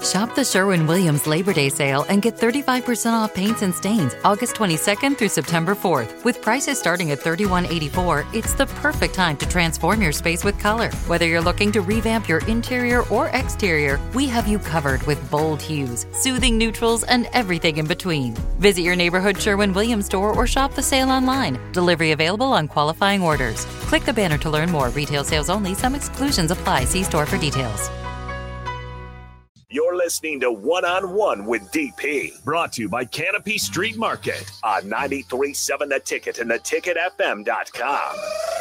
Shop the Sherwin-Williams Labor Day sale and get 35% off paints and stains August 22nd through September 4th. With prices starting at $31.84, it's the perfect time to transform your space with color. Whether you're looking to revamp your interior or exterior, we have you covered with bold hues, soothing neutrals, and everything in between. Visit your neighborhood Sherwin-Williams store or shop the sale online. Delivery available on qualifying orders. Click the banner to learn more. Retail sales only. Some exclusions apply. See store for details. You're listening to One-on-One with DP. Brought to you by Canopy Street Market. On 93.7 The Ticket and theticketfm.com.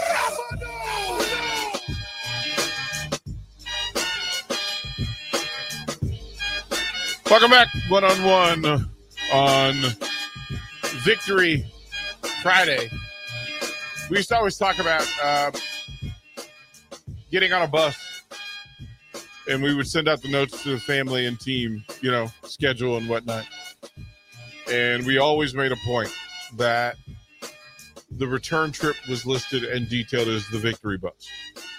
Welcome back. One-on-One on Victory Friday. We used to always talk about getting on a bus. And we would send out the notes to the family and team, schedule and whatnot. And we always made a point that the return trip was listed and detailed as the Victory Bus.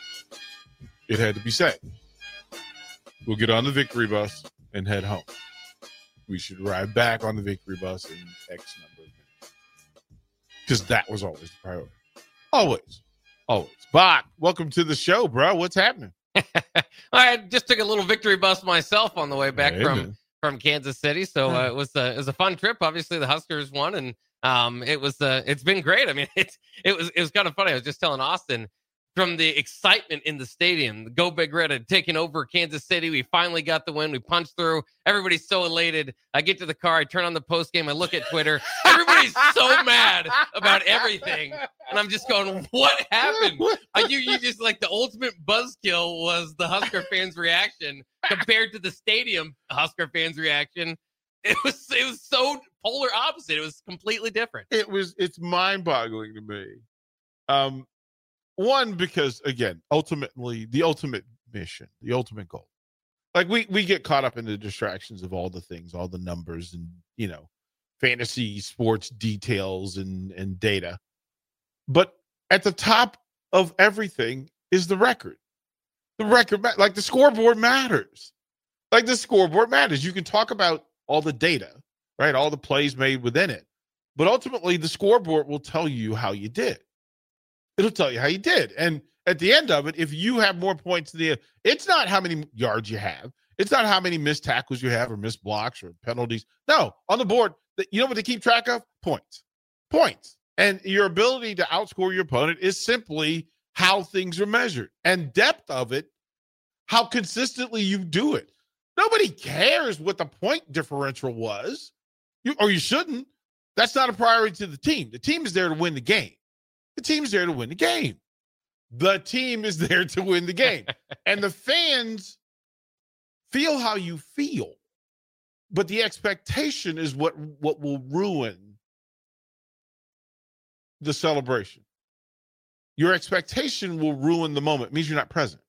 It had to be said. We'll get on the Victory Bus and head home. We should ride back on the Victory Bus in X number of minutes. Because that was always the priority. Always. Bach, welcome to the show, bro. What's happening? I just took a little Victory Bus myself on the way back from Kansas City, so it was a fun trip. Obviously, the Huskers won, and it's been great. I mean, it was kind of funny. I was just telling Austin from the excitement in the stadium. The Go Big Red had taken over Kansas City. We finally got the win. We punched through. Everybody's so elated. I get to the car. I turn on the post game. I look at Twitter. Everybody's so mad about everything. And I'm just going, what happened? You just like the ultimate buzzkill was the Husker fans' reaction compared to the stadium Husker fans' reaction. It was so polar opposite. It was completely different. It's mind-boggling to me. One, because again, ultimately the ultimate mission, the ultimate goal. Like we get caught up in the distractions of all the things, all the numbers and, fantasy sports details and data. But at the top of everything is the record. The record, like the scoreboard matters. You can talk about all the data, right? All the plays made within it. But ultimately, the scoreboard will tell you how you did. It'll tell you how you did. And at the end of it, if you have more points it's not how many yards you have. It's not how many missed tackles you have or missed blocks or penalties. No, on the board, you know what they keep track of? Points. And your ability to outscore your opponent is simply how things are measured. And depth of it, how consistently you do it. Nobody cares what the point differential was. You shouldn't. That's not a priority to the team. The team is there to win the game. The team is there to win the game. And the fans feel how you feel. But the expectation is what will ruin the celebration. Your expectation will ruin the moment. It means you're not present.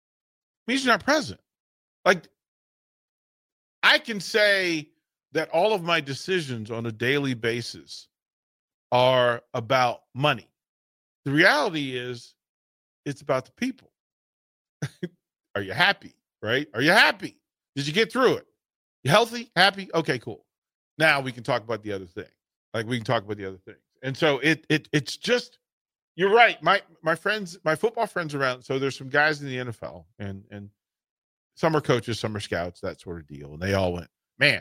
Like, I can say that all of my decisions on a daily basis are about money. The reality is it's about the people. Are you happy, right? Are you happy? Did you get through it? You healthy? Happy? Okay, cool. Now we can talk about the other thing. And so it's just, you're right. My friends, my football friends around, so there's some guys in the NFL and some are coaches, some are scouts, that sort of deal. And they all went, man,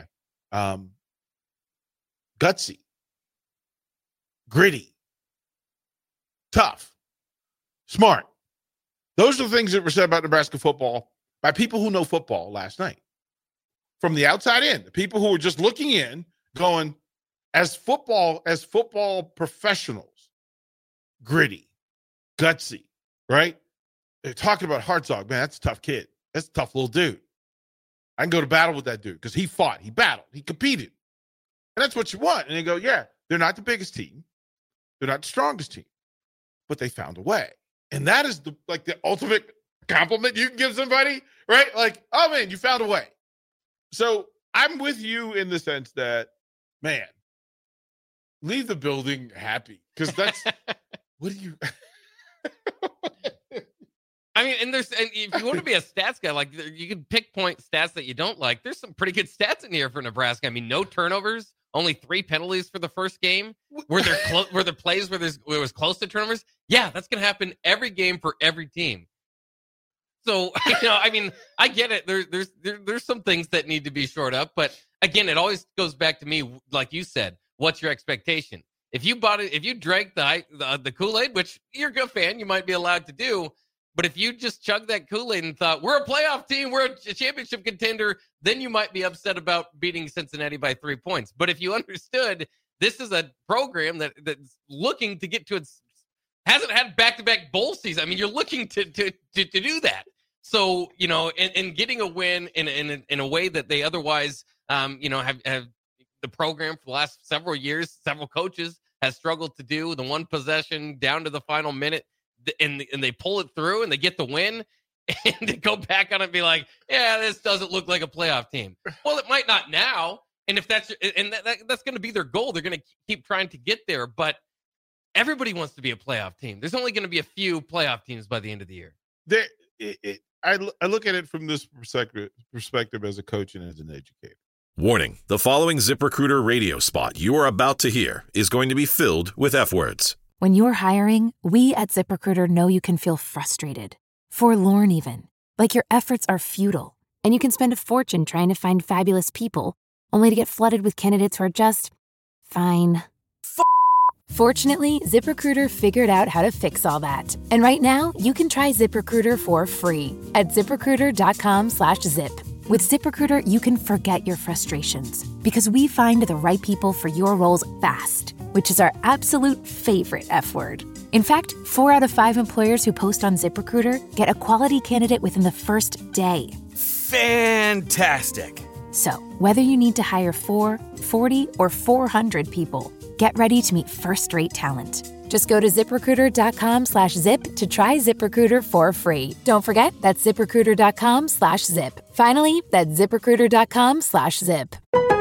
gutsy, gritty, tough, smart. Those are the things that were said about Nebraska football by people who know football last night. From the outside in, the people who were just looking in, going, as football professionals, gritty, gutsy, right? They're talking about Hartzog. Man, that's a tough kid. That's a tough little dude. I can go to battle with that dude because he fought, he battled, he competed. And that's what you want. And they go, yeah, they're not the biggest team. They're not the strongest team, but they found a way. And that is the ultimate compliment you can give somebody, right? Like, oh man, you found a way. So I'm with you in the sense that, man, leave the building happy. Because that's, what do you... I mean, and if you want to be a stats guy, like you can pick point stats that you don't like. There's some pretty good stats in here for Nebraska. I mean, no turnovers, only 3 penalties for the first game. Were there plays where it was close to turnovers? Yeah, that's going to happen every game for every team. So, I mean, I get it. There's some things that need to be shored up, but again, it always goes back to me, like you said, what's your expectation? If you drank the Kool-Aid, which you're a good fan, you might be allowed to do, but if you just chugged that Kool-Aid and thought, we're a playoff team, we're a championship contender, then you might be upset about beating Cincinnati by 3 points. But if you understood this is a program that's looking to get to hasn't had back-to-back bowl season. I mean, you're looking to do that. So, and getting a win in a way that they otherwise, have the program for the last several years, several coaches has struggled to do, the one possession down to the final minute, and they pull it through and they get the win, and to go back on it and be like, yeah, this doesn't look like a playoff team. Well, it might not now. And if that's going to be their goal, they're going to keep trying to get there. But everybody wants to be a playoff team. There's only going to be a few playoff teams by the end of the year. I look at it from this perspective as a coach and as an educator. Warning, the following ZipRecruiter radio spot you are about to hear is going to be filled with F-words. When you're hiring, we at ZipRecruiter know you can feel frustrated, forlorn even, like your efforts are futile, and you can spend a fortune trying to find fabulous people, only to get flooded with candidates who are just fine. Fortunately, ZipRecruiter figured out how to fix all that. And right now, you can try ZipRecruiter for free at ZipRecruiter.com/zip. With ZipRecruiter, you can forget your frustrations because we find the right people for your roles fast, which is our absolute favorite F word. In fact, 4 out of 5 employers who post on ZipRecruiter get a quality candidate within the first day. Fantastic. So, whether you need to hire 4, 40, or 400 people, get ready to meet first-rate talent. Just go to ZipRecruiter.com/zip to try ZipRecruiter for free. Don't forget, that's ZipRecruiter.com/zip. Finally, that's ZipRecruiter.com/zip.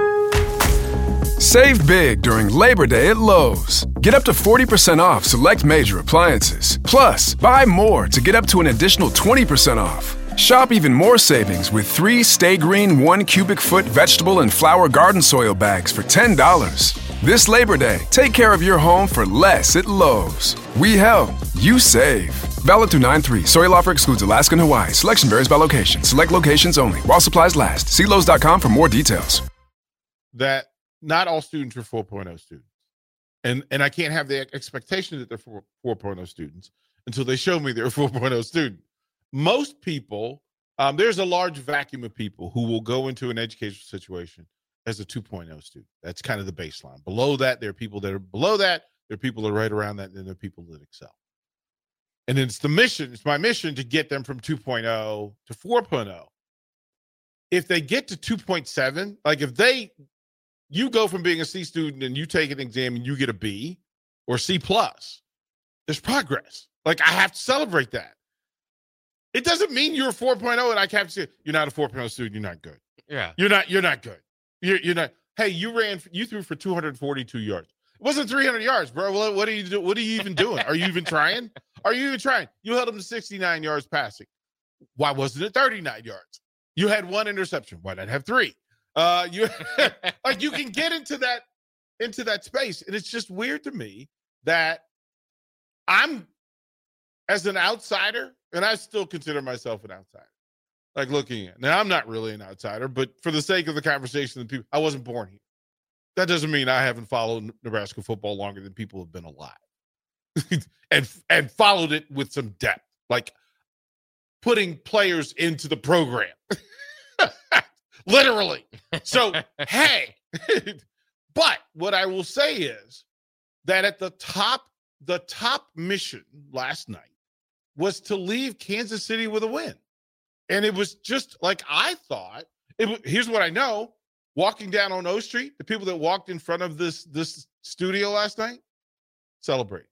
Save big during Labor Day at Lowe's. Get up to 40% off select major appliances. Plus, buy more to get up to an additional 20% off. Shop even more savings with 3 Stay Green 1 cubic foot vegetable and flower garden soil bags for $10. This Labor Day, take care of your home for less at Lowe's. We help, you save. Valid through 9/3. Soil offer excludes Alaska and Hawaii. Selection varies by location. Select locations only. While supplies last. See Lowe's.com for more details. That not all students are 4.0 students. And I can't have the expectation that they're 4.0 students until they show me they're a 4.0 student. Most people, there's a large vacuum of people who will go into an educational situation as a 2.0 student. That's kind of the baseline. Below that, there are people that are below that. There are people that are right around that, and then there are people that excel. And it's my mission to get them from 2.0 to 4.0. If they get to 2.7, like you go from being a C student and you take an exam and you get a B or C+, there's progress. Like, I have to celebrate that. It doesn't mean you're a 4.0 and I have to say, you're not a 4.0 student, you're not good. Yeah. You're not good. You're not. Hey, you threw for 242 yards. It wasn't 300 yards, bro. What are you do? What are you even doing? Are you even trying? You held them to 69 yards passing. Why wasn't it 39 yards? You had 1 interception. Why not have 3? You can get into that space, and it's just weird to me that I'm, as an outsider, and I still consider myself an outsider. Like, looking at now, I'm not really an outsider, but for the sake of the conversation, the people, I wasn't born here. That doesn't mean I haven't followed Nebraska football longer than people have been alive, and followed it with some depth, like putting players into the program, literally. So, hey, but what I will say is that at the top mission last night was to leave Kansas City with a win. And it was just like I thought. Here's what I know. Walking down on O Street, the people that walked in front of this studio last night, celebrate.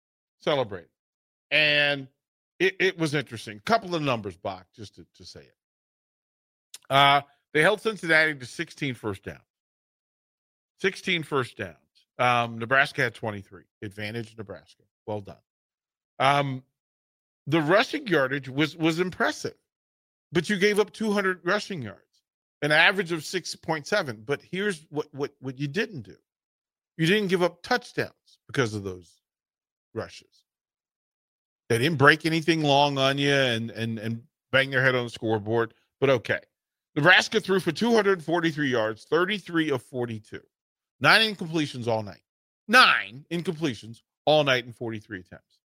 And it was interesting. Couple of numbers, Bach, just to say it. They held Cincinnati to 16 first downs. 16 first downs. Nebraska had 23. Advantage Nebraska. Well done. the rushing yardage was impressive, but you gave up 200 rushing yards, an average of 6.7. But here's what you didn't do. You didn't give up touchdowns because of those rushes. They didn't break anything long on you and bang their head on the scoreboard, but okay. Nebraska threw for 243 yards, 33 of 42. 9 incompletions all night. 9 incompletions all night in 43 attempts.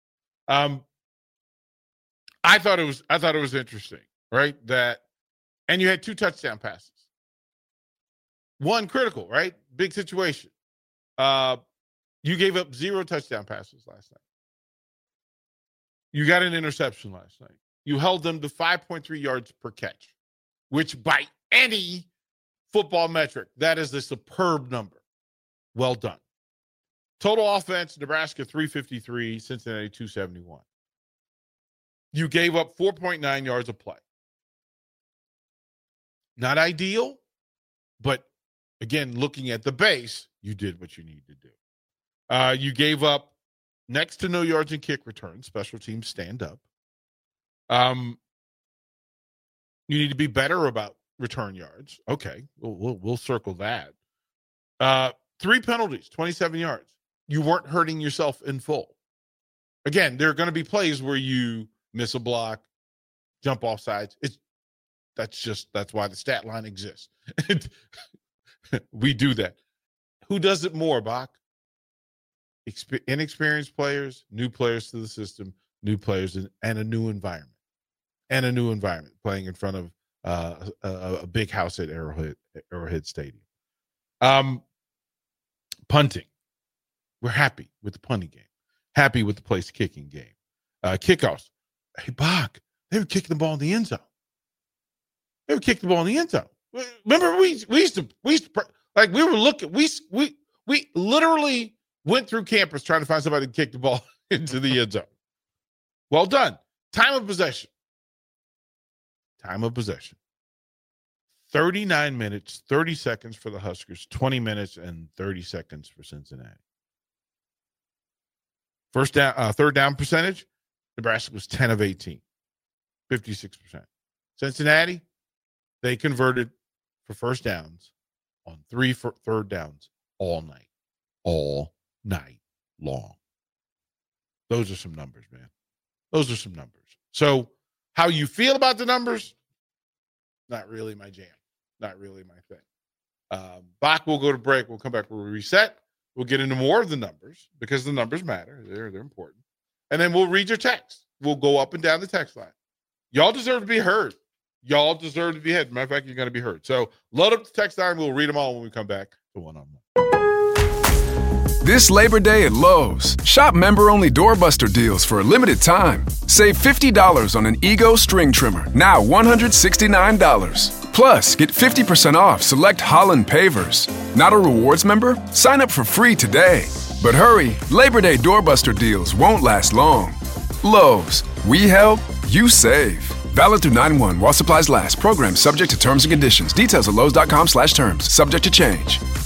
I thought it was interesting, right? And you had 2 touchdown passes. One critical, right? Big situation. You gave up 0 touchdown passes last night. You got an interception last night. You held them to 5.3 yards per catch, which by any football metric, that is a superb number. Well done. Total offense, Nebraska 353, Cincinnati 271. You gave up 4.9 yards of play. Not ideal, but again, looking at the base, you did what you needed to do. You gave up next to no yards in kick returns. Special teams stand up. You need to be better about return yards. Okay, we'll circle that. 3 penalties, 27 yards. You weren't hurting yourself in full. Again, there are going to be plays where you miss a block, jump off sides. That's why the stat line exists. We do that. Who does it more, Bach? Inexperienced players, new players to the system, new players, and a new environment. And a new environment, playing in front of a big house at Arrowhead Stadium. Punting. We're happy with the punting game. Happy with the place kicking game. Kickoffs. Hey, Bach, they were kicking the ball in the end zone. Remember, we used to like we were looking. We literally went through campus trying to find somebody to kick the ball into the end zone. Well done. Time of possession. 39 minutes, 30 seconds for the Huskers, 20 minutes and 30 seconds for Cincinnati. Third down percentage, Nebraska was 10 of 18, 56%. Cincinnati, they converted for first downs on 3 third downs all night long. Those are some numbers, man. Those are some numbers. So how you feel about the numbers, not really my jam. Not really my thing. Bach will go to break. We'll come back. We'll reset. We'll get into more of the numbers because the numbers matter. They're important. And then we'll read your text. We'll go up and down the text line. Y'all deserve to be heard. Y'all deserve to be heard. Matter of fact, you're going to be heard. So load up the text line. We'll read them all when we come back to one-on-one. This Labor Day at Lowe's, shop member-only doorbuster deals for a limited time. Save $50 on an Ego string trimmer, now $169. Plus, get 50% off select Holland pavers. Not a rewards member? Sign up for free today. But hurry, Labor Day doorbuster deals won't last long. Lowe's, we help, you save. Valid through 9/1 while supplies last. Program subject to terms and conditions. Details at Lowe's.com/terms. Subject to change.